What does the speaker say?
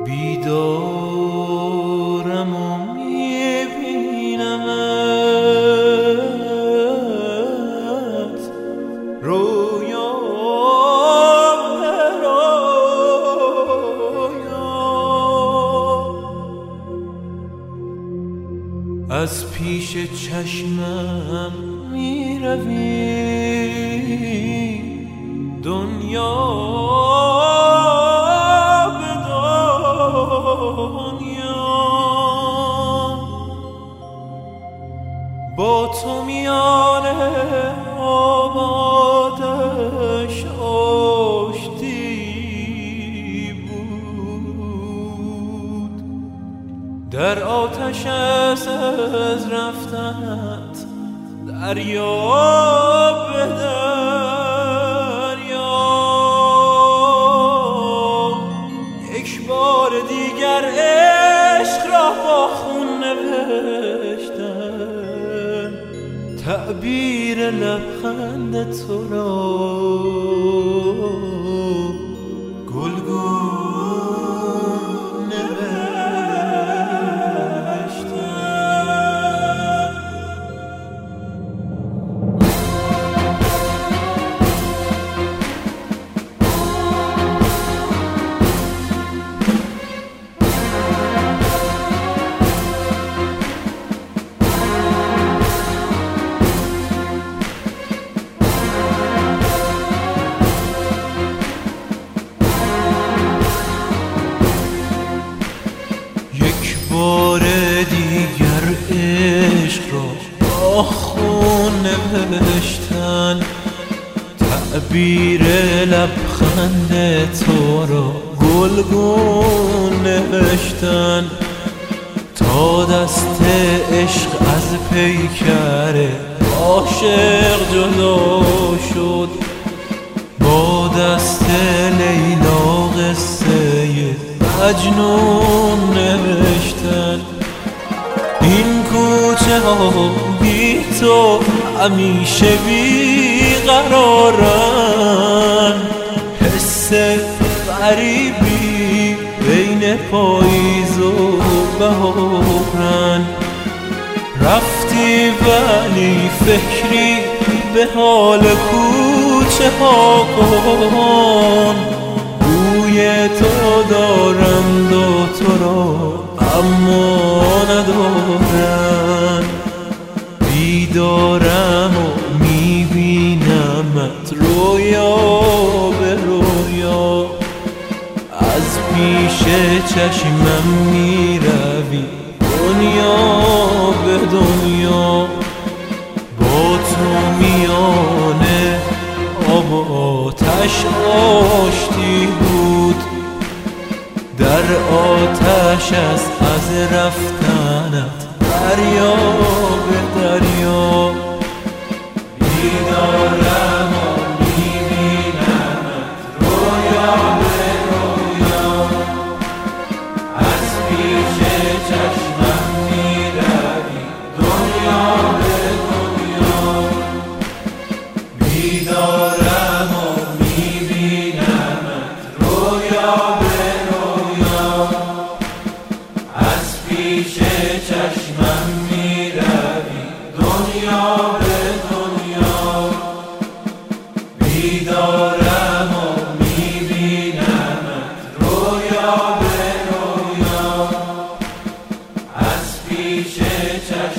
بیدارم و میبینمت رویا به رویا، از پیش چشمم میروی دنیا به دنیا، با تو میانه آبادش آشتی بود، در آتش از رفتنت دریا به دریا، یک بار دیگر عشق را با خون نوشتن، تعبیر لبخند تو را گلگون بار دیگر عشق را با خون نوشتن، تعبیر لبخند تو را گلگون نوشتن، تا دست عشق از پیکر عاشق جدا شد، با دست لیلا قصه مجنون نوشتن. این کوچه ها بی تو همیشه بی قرارن، حس غریبی بین پاییز و بهارن، رفتی ولی فکری به حال کوچه ها کن، بوی تو دارند و تو را اما ندارن، بیدارم و میبینمت رویا به رویا، از پیش چشمم میروی دنیا به دنیا، با تو میانه آب و آتش آشتی بود، در آتش از رفتنت دریا به دریا، بیدارم و میبینمت رویا به رویا، از پیش چشمم میروی دنیا به دنیا، بیدارم و میبینمت رویا به رویا، از پیش چشمم میروی دنیا به دنیا، بیدارم و میبینمت رویا به رویا، از پیش چشمم